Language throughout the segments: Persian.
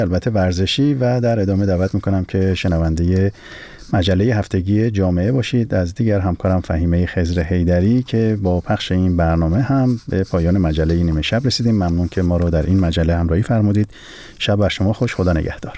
البته ورزشی و در ادامه دعوت میکنم که شنونده مجله هفتگی جامعه باشید از دیگر همکارم فهیمه خضر حیدری که با پخش این برنامه هم به پایان مجله نیمه شب رسیدیم. ممنون که ما رو در این مجله همراهی فرمودید. شب بر شما خوش. خدا نگهدار.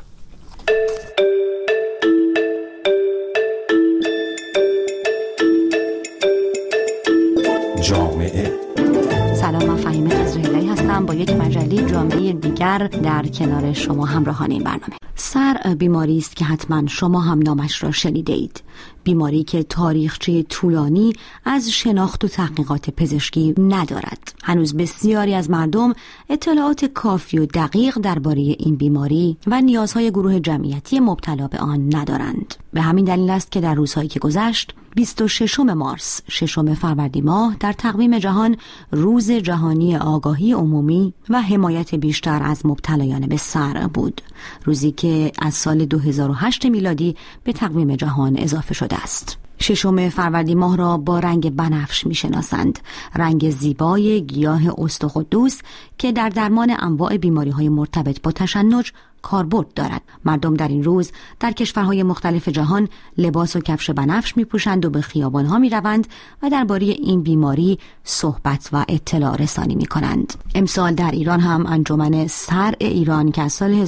جامعه. سلام، من فهیمه خضر حیدری هستم با یک مجله جامعه دیگر در کنار شما همراهان این برنامه. سر بیماری است که حتما شما هم نامش را شنیده اید. بیماری که تاریخچه طولانی از شناخت و تحقیقات پزشکی ندارد. هنوز بسیاری از مردم اطلاعات کافی و دقیق درباره این بیماری و نیازهای گروه جمعیتی مبتلا به آن ندارند. به همین دلیل است که در روزهایی که گذشت 26 مارس 6 فروردین ماه در تقویم جهان روز جهانی آگاهی عمومی و حمایت بیشتر از مبتلایان به سر بود. روزی که از سال 2008 میلادی به تقویم جهان اضافه شده است. 6 فروردین ماه را با رنگ بنفش می‌شناسند، رنگ زیبای گیاه استقدوس که در درمان انواع بیماری‌های مرتبط با تشنج کاربرد دارد. مردم در این روز در کشورهای مختلف جهان لباس و کفش بنفش می‌پوشند و به خیابان‌ها می‌روند و درباره این بیماری صحبت و اطلاع رسانی می‌کنند. امسال در ایران هم انجمن سر ایران که از سال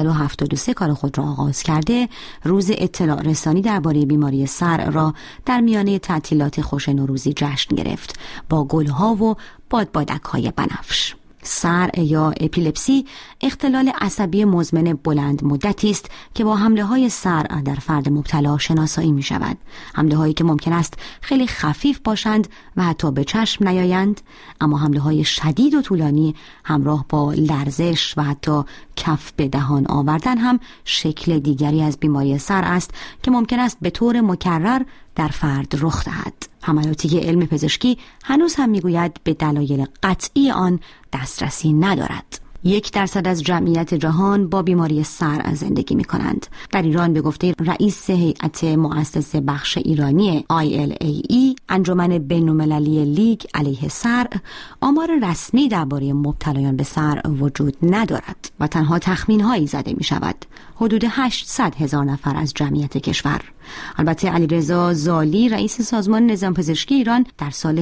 1373 کار خود را آغاز کرده، روز اطلاع رسانی درباره بیماری سر را در میانه تعطیلات خوش نوروزی جشن گرفت با گل‌ها و بادبادک‌های بنفش. سر یا اپیلپسی اختلال عصبی مزمن بلند مدتی است که با حمله‌های سر در فرد مبتلا شناسایی می‌شود. حمله‌هایی که ممکن است خیلی خفیف باشند و حتی به چشم نیایند، اما حمله‌های شدید و طولانی همراه با لرزش و حتی کف به دهان آوردن هم شکل دیگری از بیماری سر است که ممکن است به طور مکرر در فرد رخ دهد. حملاتی علم پزشکی هنوز هم میگوید به دلایل قطعی آن دسترسی ندارد. 1% از جمعیت جهان با بیماری سر زندگی می کنند. در ایران به گفته رئیس هیئت مؤسس بخش ایرانی ILAE انجمن بین‌المللی لیگ علیه سر، آمار رسمی درباره مبتلایان به سر وجود ندارد و تنها تخمین‌هایی زده می شود. حدود 800,000 نفر از جمعیت کشور. البته علیرضا زالی رئیس سازمان نظام پزشکی ایران در سال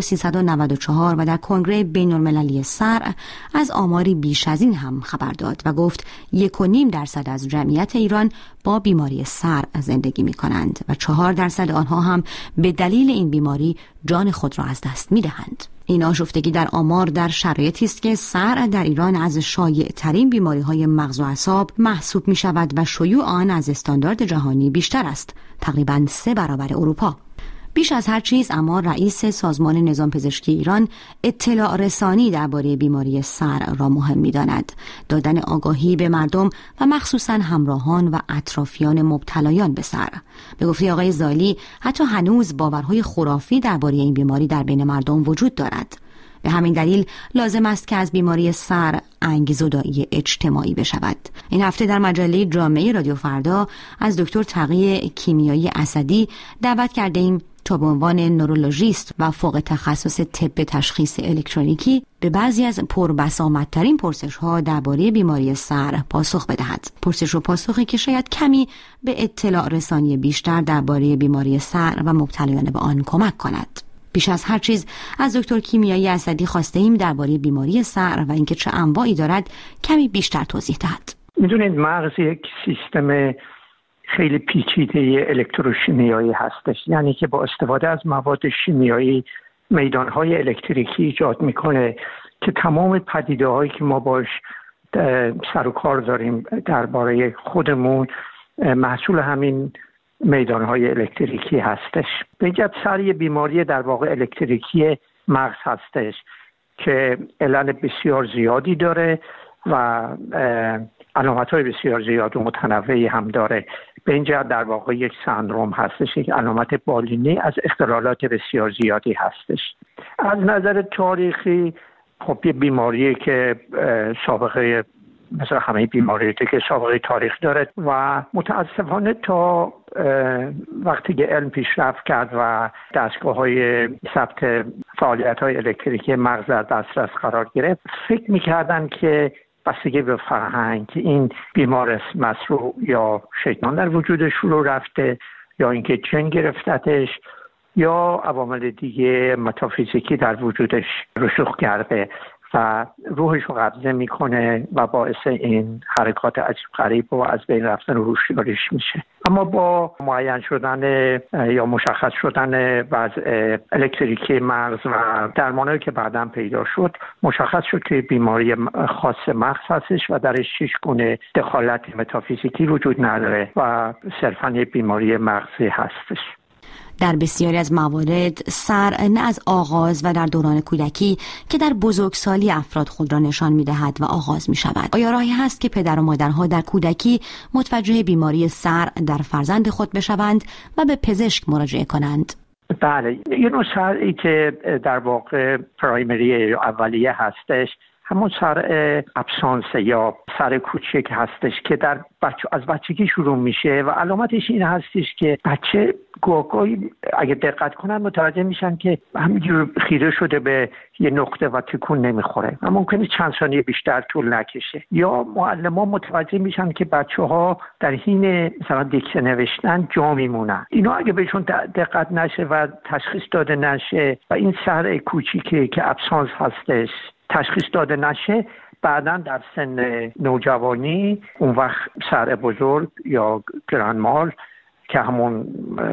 1394 و در کنگره بین‌المللی سر از آماری بیش از این هم خبر داد و گفت 1.5% از جمعیت ایران با بیماری سر زندگی می کنند و 4% آنها هم به دلیل این بیماری جان خود را از دست می دهند. این آشفتگی در آمار در شرایطی است که سر در ایران از شایع ترین بیماری های مغز و اعصاب محسوب می شود و شیوع آن از استاندارد جهانی بیشتر است، تقریباً 3 برابر اروپا. بیش از هر چیز اما رئیس سازمان نظام پزشکی ایران اطلاع رسانی درباره بیماری سر را مهم می‌داند، دادن آگاهی به مردم و مخصوصاً همراهان و اطرافیان مبتلایان به سر. به گفته آقای زالی حتی هنوز باورهای خرافی درباره این بیماری در بین مردم وجود دارد. به همین دلیل لازم است که از بیماری سر انگیزه‌دایی اجتماعی بشود. این هفته در مجله جامعه رادیو فردا از دکتر تقی کیمیایی اسدی دعوت کردیم تا به عنوان نورولوژیست و فوق تخصص طب تشخیص الکترونیکی به بعضی از پربسامدترین پرسش‌ها درباره بیماری سر پاسخ بدهد. پرسش و پاسخی که شاید کمی به اطلاع رسانی بیشتر درباره بیماری سر و مبتلایان به آن کمک کند. بیش از هر چیز از دکتر کیمیایی اسدی خواسته ایم درباره بیماری سر و اینکه چه انواعی دارد کمی بیشتر توضیح دهد. میدونید مغز یک سیستم خیلی پیچیده الکتروشیمیایی هستش، یعنی که با استفاده از مواد شیمیایی میدانهای الکتریکی ایجاد میکنه که تمام پدیده هایی که ما باش سر و کار داریم درباره خودمون محصول همین میدانهای الکتریکی هستش. بگید سر یه بیماری در واقع الکتریکی مغز هستش که علل بسیار زیادی داره و علامت‌های بسیار زیاد و متنوعی هم داره. به این جهت در واقع یک سندروم هستش، یک علامت بالینی از اختلالات بسیار زیادی هستش. از نظر تاریخی خب یه بیماریه که سابقه مثل همه بیماریه که سابقه تاریخ داره و متاسفانه تا وقتی که علم پیشرفت کرد و دستگاه‌های ثبت فعالیت‌های الکتریکی مغز در دسترس قرار گرفت، فکر می‌کردن که بستگی به فرهنگ که این بیمار مسروع یا شیطان در وجودش رو رفته یا اینکه جن گرفتتش یا عوامل دیگه متافیزیکی در وجودش رسوخ کرده و روحش رو قبضه میکنه و باعث این حرکات عجیب غریب و از بین رفتن و هوشیاریش میشه. اما با معین شدن یا مشخص شدن وضع الکتریکی مغز و درمانایی که بعداً پیدا شد، مشخص شد که بیماری خاص مغز هستش و درش 6 گونه دخالت متافیزیکی وجود نداره و صرفاً یک بیماری مغزی هستش. در بسیاری از موارد سر نه از آغاز و در دوران کودکی که در بزرگسالی افراد خود را نشان می‌دهد و آغاز می‌شود. آیا راهی هست که پدر و مادرها در کودکی متوجه بیماری سر در فرزند خود بشوند و به پزشک مراجعه کنند؟ بله، یه نوع سری که در واقع پرایمری یا اولیه هستش، همون سر ابسانس یا سر کوچک هستش که از بچگی شروع میشه و علامتش این هستش که بچه گاهی اگه دقت کنن متوجه میشن که همینجور خیره شده به یه نقطه و تکون نمیخوره و ممکنه چند ثانیه بیشتر طول نکشه. یا معلم‌ها متوجه میشن که بچه‌ها در حین مثلا دیکته نوشتن جا میمونن. اینا اگه بهشون دقت نشه و تشخیص داده نشه و این سر کوچیکی که ابسانس هستش تشخیص داده نشه، بعداً در سن نوجوانی اون وقت سر بزرگ یا گرانمال که همون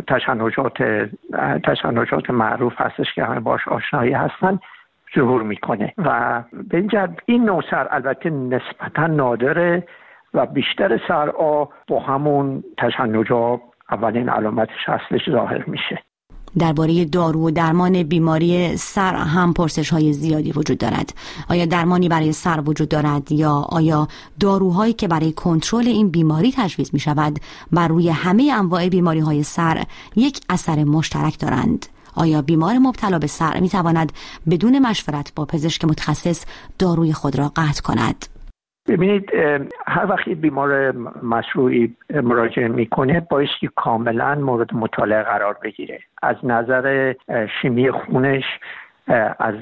تشنجات معروف هستش که همه باش آشنایی هستن ظهور میکنه و به این جهت این نوع سر البته نسبتاً نادره و بیشتر سرها با همون تشنجات اولین علامتش هستش ظاهر میشه. درباره دارو و درمان بیماری سر هم پرسش‌های زیادی وجود دارد. آیا درمانی برای سر وجود دارد یا آیا داروهایی که برای کنترل این بیماری تجویز می‌شود بر روی همه انواع بیماری‌های سر یک اثر مشترک دارند؟ آیا بیمار مبتلا به سر می‌تواند بدون مشورت با پزشک متخصص داروی خود را قطع کند؟ ببینید، هر وقت بیمار مشروعی مراجعه میکنه بایستی کاملا مورد مطالعه قرار بگیره. از نظر شیمی خونش، از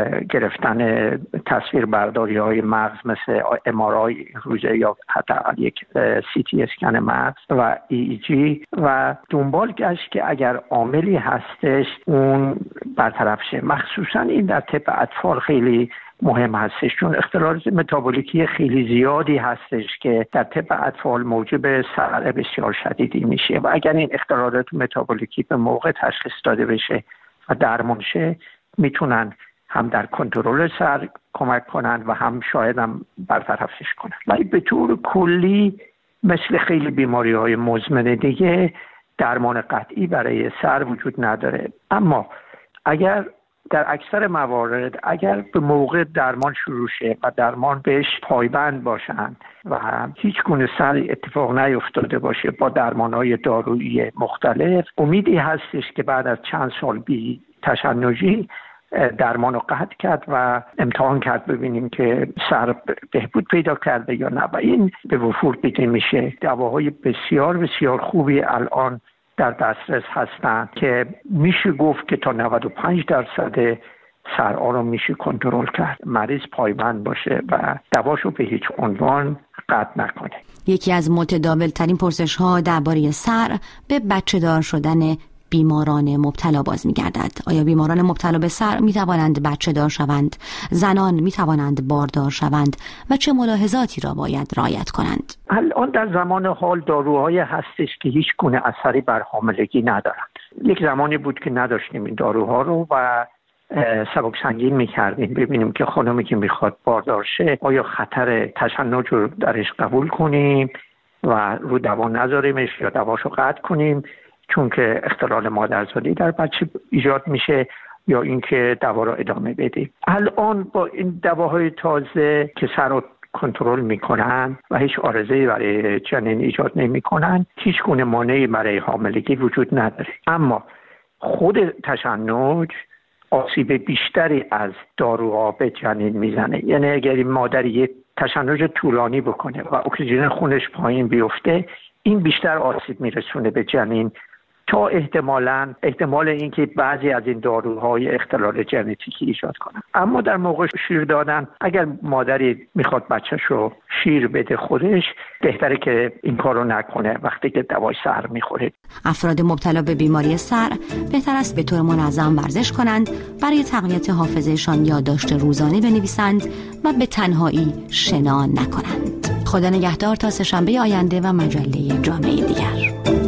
گرفتن تصویربرداری های مغز مثل MRI روزه یا حتی یک CT اسکن مغز و EEG و دنبال گشت که اگر عاملی هستش اون برطرف شه. مخصوصا این در طب اطفال خیلی مهم هستش چون اختلالات متابولیکی خیلی زیادی هستش که در طب اطفال موجب سر بسیار شدیدی میشه و اگر این اختلالات متابولیکی به موقع تشخیص داده بشه و درمان شه میتونن هم در کنترل سر کمک کنن و هم شاید هم برطرفش کنن. ولی به طور کلی مثل خیلی بیماری‌های مزمن دیگه درمان قطعی برای سر وجود نداره. اما اگر در اکثر موارد اگر به موقع درمان شروع شه و درمان بهش پایبند باشن و هیچ گونه سر اتفاق نیفتاده باشه با درمان‌های دارویی مختلف، امیدی هستش که بعد از چند سال بی تشنجی درمان رو قطع کرد و امتحان کرد ببینیم که سر بهبود پیدا کرده یا نه و این به وفور دیده میشه. دواهای بسیار بسیار خوبی الان در دسترس هستن که میشه گفت که تا 95% سرها رو میشه کنترل کرد. مریض پایبند باشه و دواشو به هیچ عنوان قطع نکنه. یکی از متداول ترین پرسش ها درباره سر به بچه دار شدن بیماران مبتلا باز می‌گردد. آیا بیماران مبتلا به سر می‌توانند بچه دار شوند؟ زنان می‌توانند باردار شوند و چه ملاحظاتی را باید رعایت کنند؟ الان در زمان حال داروهای هستش که هیچ گونه اثری بر حاملگی ندارند. یک زمانی بود که نداشتیم این داروها رو و سبک سنگین می‌کردیم ببینیم که خانمی که می‌خواد باردار شه آیا خطر تشنج رو درش قبول کنیم و رو دوا نذاریمش یا دواشو قطع کنیم چون که اختلال مادرزادی در بچه ایجاد میشه یا اینکه دوا رو ادامه بدیم. الان با این دواهای تازه که سر رو کنترل میکنن و هیچ عارضه‌ای برای جنین ایجاد نمیکنن، هیچ گونه مانعی برای حاملگی وجود نداره. اما خود تشنج آسیب بیشتری از داروها به جنین میزنه. یعنی اگر مادری تشنج طولانی بکنه و اکسیژن خونش پایین بیفته، این بیشتر آسیب میرسونه به جنین تا احتمال اینکه بعضی از این داروهای اختلال ژنتیکی ایجاد کنن. اما در موقع شیر دادن اگر مادری میخواد بچه‌شو شیر بده خودش، بهتره که این کارو نکنه وقتی که دوای سر میخوره. افراد مبتلا به بیماری سر بهتر است به طور منظم ورزش کنند، برای تقویت حافظه‌شان یادداشت روزانه بنویسند و به تنهایی شنا نکنند. خدا نگهدار تا سه‌شنبه آینده و مجله جامعه دیگر.